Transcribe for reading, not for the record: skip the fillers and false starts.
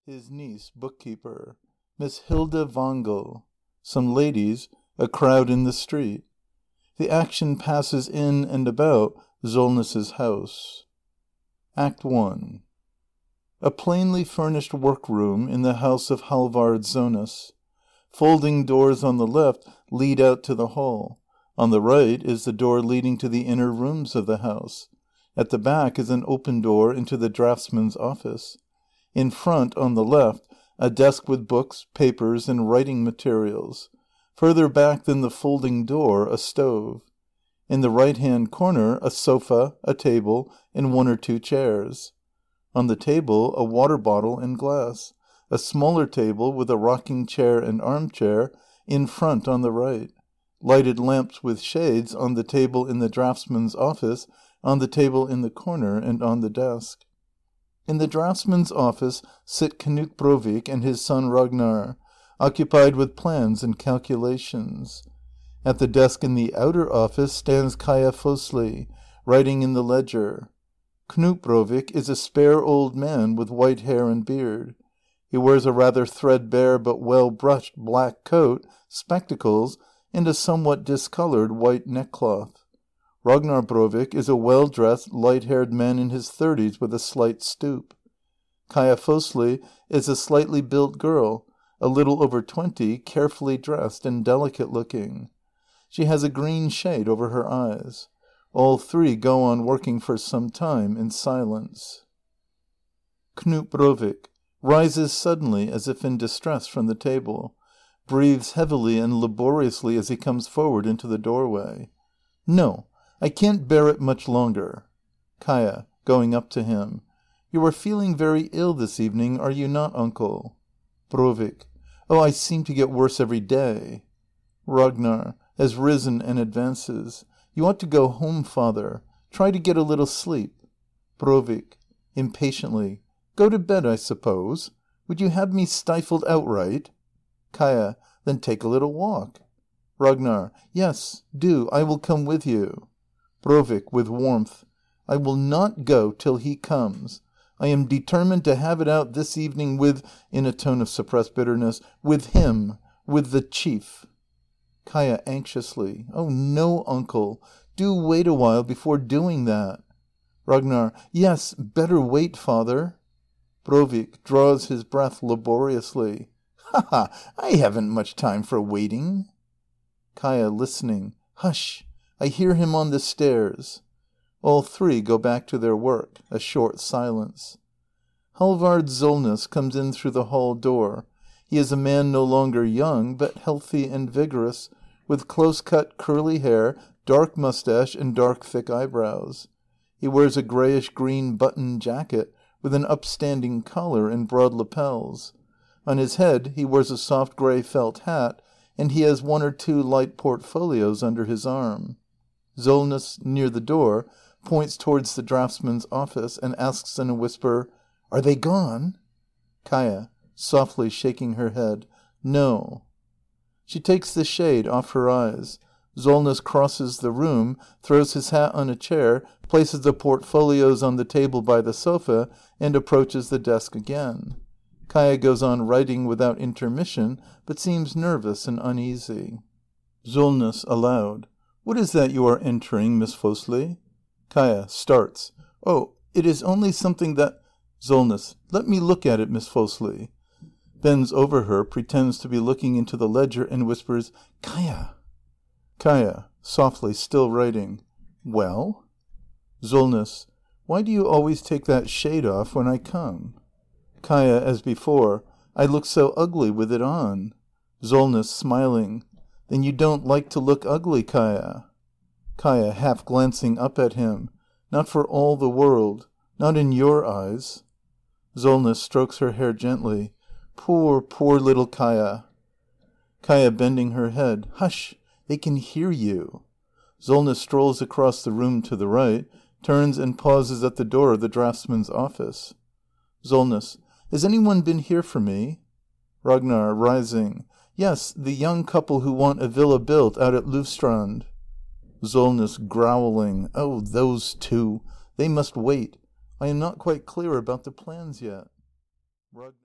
his niece, bookkeeper, Miss Hilda Wangel, some ladies, a crowd in the street. The action passes in and about Solness's house. Act 1. A plainly furnished workroom in the house of Halvard Solness. Folding doors on the left lead out to the hall. On the right is the door leading to the inner rooms of the house. At the back is an open door into the draftsman's office. In front, on the left, a desk with books, papers, and writing materials. Further back than the folding door, a stove. In the right-hand corner, a sofa, a table, and 1 or 2 chairs. On the table, a water bottle and glass. A smaller table with a rocking chair and armchair in front on the right. Lighted lamps with shades on the table in the draftsman's office, on the table in the corner, and on the desk. In the draftsman's office sit Knut Brovik and his son Ragnar, occupied with plans and calculations. At the desk in the outer office stands Kaja Fosli, writing in the ledger. Knut Brovik is a spare old man with white hair and beard. He wears a rather threadbare but well-brushed black coat, spectacles, and a somewhat discoloured white neckcloth. Ragnar Brovik is a well-dressed, light-haired man in his 30s with a slight stoop. Kaja Fosli is a slightly built girl, a little over 20, carefully dressed and delicate-looking. She has a green shade over her eyes. All three go on working for some time in silence. Knut Brovik rises suddenly as if in distress from the table, breathes heavily and laboriously as he comes forward into the doorway. No, I can't bear it much longer. Kaja, going up to him. You are feeling very ill this evening, are you not, uncle? Brovik. Oh, I seem to get worse every day. Ragnar has risen and advances. You ought to go home, father. Try to get a little sleep. Brovik. Impatiently. Go to bed, I suppose. Would you have me stifled outright? Kaja. Then take a little walk. Ragnar. Yes, do. I will come with you. Brovik. [With warmth.] I will not go till he comes. I am determined to have it out this evening with, in a tone of suppressed bitterness, with him, with the chief. Kaja. [Anxiously.] Oh no, uncle. Do wait a while before doing that. Ragnar. Yes, better wait, father. Brovik. [Draws his breath laboriously.] Ha ha! I haven't much time for waiting. Kaja. [Listening.] Hush! I hear him on the stairs. All three go back to their work. A short silence. Halvard Solness comes in through the hall door. He is a man no longer young, but healthy and vigorous, with close-cut curly hair, dark moustache, and dark thick eyebrows. He wears a greyish-green button jacket with an upstanding collar and broad lapels. On his head he wears a soft grey felt hat, and he has 1 or 2 light portfolios under his arm. Solness, near the door, points towards the draftsman's office and asks in a whisper, Are they gone? Kaja. [Softly shaking her head.] No. She takes the shade off her eyes. Solness crosses the room, throws his hat on a chair, places the portfolios on the table by the sofa, and approaches the desk again. Kaja goes on writing without intermission, but seems nervous and uneasy. Solness aloud. What is that you are entering, Miss Fosli? Kaja. [Starts.] Oh, it is only something that... Solness. Let me look at it, Miss Fosli. Bends over her, pretends to be looking into the ledger, and whispers, Kaja. Kaja. [Softly, still writing.] Well? Solness. Why do you always take that shade off when I come? Kaja. [As before.] I look so ugly with it on. Solness. [Smiling.] Then you don't like to look ugly, Kaja. Kaja. [Half glancing up at him.] Not for all the world. Not in your eyes. Solness. [Strokes her hair gently.] Poor, poor little Kaja. Kaja. [Bending her head.] Hush! They can hear you. Solness strolls across the room to the right, turns and pauses at the door of the draftsman's office. Solness. Has anyone been here for me? Ragnar. [Rising.] Yes, the young couple who want a villa built out at Lovstrand. Solness. [Growling.] Oh, those two! They must wait. I am not quite clear about the plans yet. Ragnar.